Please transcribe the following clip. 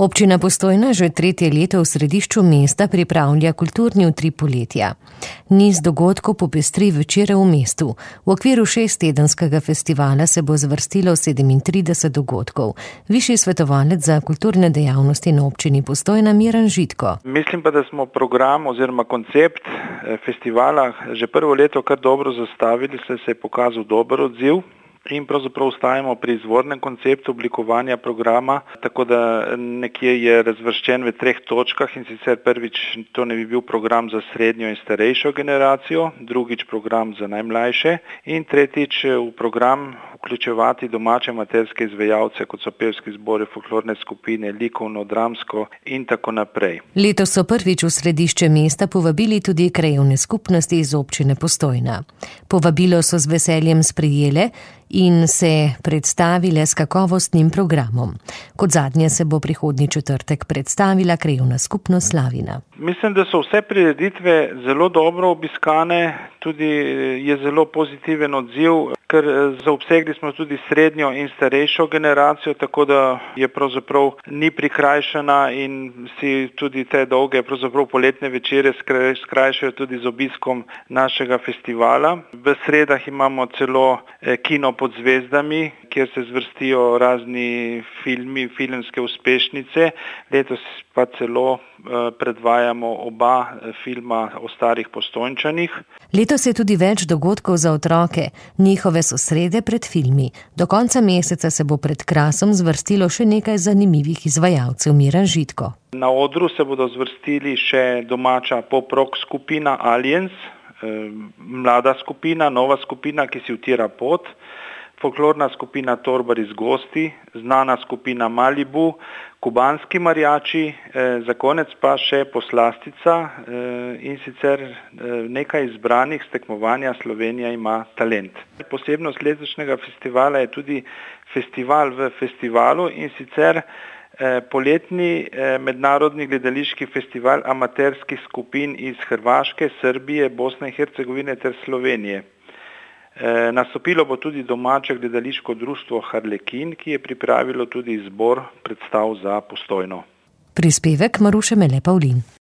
Občina Postojna že tretje leto v središču mesta pripravlja kulturni utrip poletja. Niz dogodkov popestri večere v mestu. V okviru 6-tedenskega festivala se bo zvrstilo 37 dogodkov. Višji svetovalec za kulturne dejavnosti na občini Postojna Miran Žitko. Mislim pa, da smo program oziroma koncept festivala že prvo leto kar dobro zastavili, se je pokazal dober odziv. In pravzaprav ostajamo pri izvornem konceptu oblikovanja programa, tako da nekje je razvrščen v 3 točkah, in sicer prvič to ne bi bil program za srednjo in starejšo generacijo, drugič program za najmlajše in tretjič v program vključevati domače amaterske izvajalce, kot so pevski zbori, folklorne skupine, likovno, dramsko in tako naprej. Letos so prvič v središče mesta povabili tudi krajevne skupnosti iz občine Postojna. Povabilo so z veseljem sprejele in se predstavile s kakovostnim programom. Kot zadnje se bo prihodnji četrtek predstavila krajevna skupnost Slavina. Mislim, da so vse prireditve zelo dobro obiskane, tudi je zelo pozitiven odziv, ker zaobsegli smo tudi srednjo in starejšo generacijo, tako da je pravzaprav ni prikrajšana in si tudi te dolge pravzaprav poletne večere skrajšajo tudi z obiskom našega festivala. V sredah imamo celo kino pod zvezdami, kjer se zvrstijo razni filmi, filmske uspešnice. Letos pa celo predvajamo oba filma o starih Postojnčanih. Letos je tudi več dogodkov za otroke. Njihove so srede pred filmi. Do konca meseca se bo pred Krasom zvrstilo še nekaj zanimivih izvajalcev. Miran Žitko. Na odru se bodo zvrstili še domača pop-rock skupina Aliens, mlada skupina, nova skupina, ki si utira pot, folklorna skupina Torbar iz Gosti, znana skupina Malibu, kubanski marjači, za konec pa še poslastica in sicer nekaj izbranih s tekmovanja Slovenija ima talent. Posebnost letošnjega festivala je tudi festival v festivalu, in sicer poletni mednarodni gledališki festival amaterskih skupin iz Hrvaške, Srbije, Bosne in Hercegovine ter Slovenije. Nastopilo bo tudi domače gledališko društvo Harlekin, ki je pripravilo tudi izbor predstav za Postojno. Prispevek Maruše Mele Pavlin.